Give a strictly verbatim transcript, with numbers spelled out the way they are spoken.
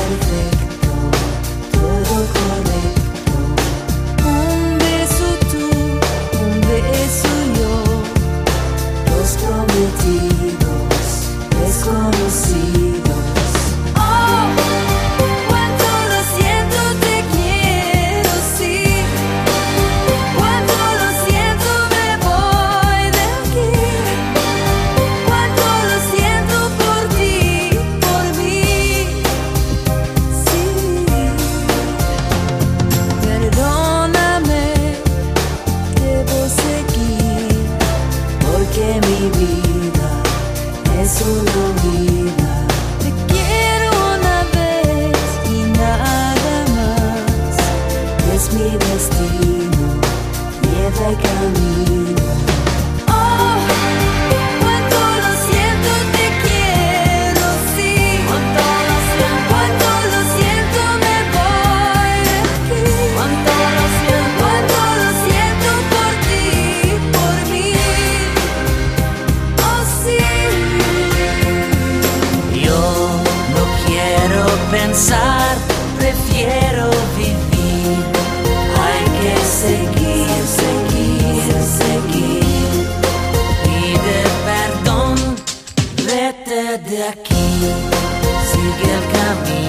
perfecto, todo correcto. Un beso tú, un beso yo, los prometidos, desconocidos. Oh, cuánto lo siento, te quiero, sí. Cuánto lo siento, me voy de aquí. Cuánto lo siento por ti, por mí, sí. Perdóname, debo seguir, porque mi vida es una vida. Te quiero una vez y nada más. Es mi destino, nieve camino. Oh, cuánto lo siento, te quiero, sí. Cuánto lo siento, cuánto lo siento, me voy de aquí. Cuánto lo siento, cuánto lo siento por ti, por mí. Oh, sí. Yo no quiero pensar, prefiero vivir. Hay que seguir, seguir, seguir. Pide perdón, vete de aquí, sigue el camino.